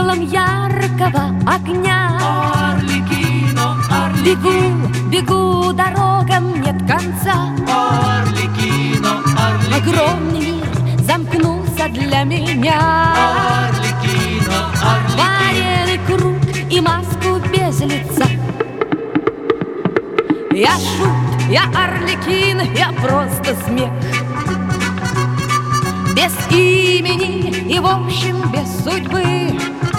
стеклам яркого огня. Арлекино, Бегу, Арлекино, бегу, дорогам нет конца. Арлекино, Арлекино, Огромный мир замкнулся для меня. Арлекино, Арлекино. Вареный круг и маску без лица. Я шут, я Арлекин, я просто смех. Без имени и, в общем, без судьбы.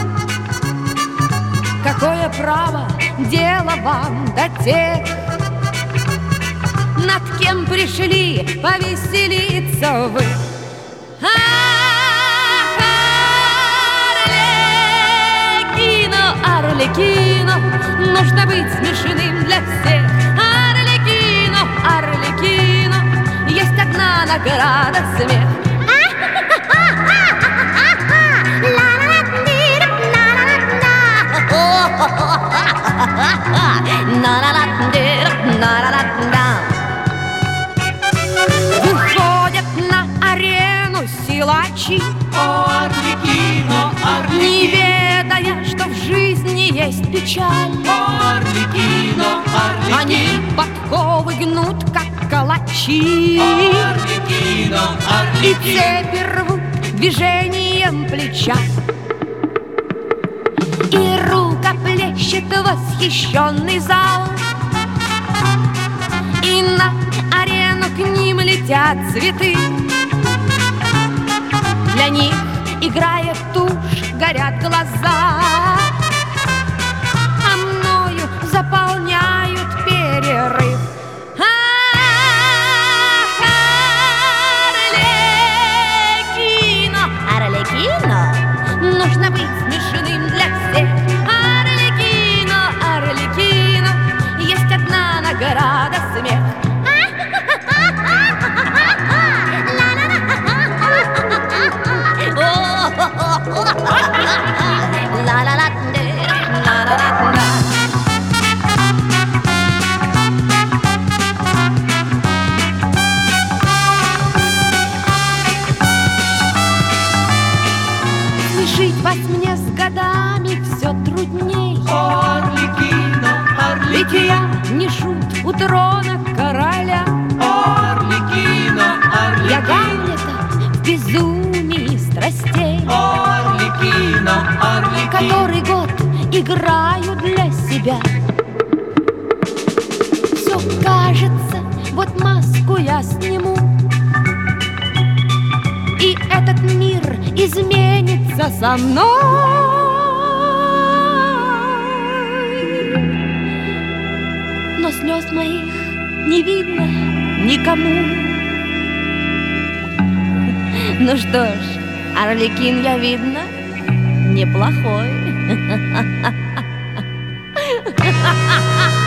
Какое право дело вам до тех, над кем пришли повеселиться вы? Ах, Арлекино, Арлекино, нужно быть смешным для всех. Арлекино, Арлекино, есть одна награда — смех. Выходят на арену силачи, Арлекино, не Арлекино, ведая, что в жизни есть печаль. Арлекино, Они Арлекино, подковы гнут, как калачи, Арлекино, и Арлекино. цепи рвут движением плеча. И рукоплещет восхищенный зал, и на арену к ним летят цветы. Для них играет тушь, горят глаза, а мною заполняют перерыв. Ах, Арлекино, Арлекино, нужно быть смешным для всех. Арлекино, Арлекино, есть одна награда — смех. Смешить вас мне с годами все трудней, Арлекино, ведь Арлекино, я не шут у трона короля. Арлекино, Я Арлекино, Гамлета в безумии страстей, Арлекино, Арлекино. который год играю для себя. Все кажется, вот маску я сниму, и этот мир изменится со мной. Но слез моих не видно никому. Ну что ж, Арлекин, я, видно, неплохой.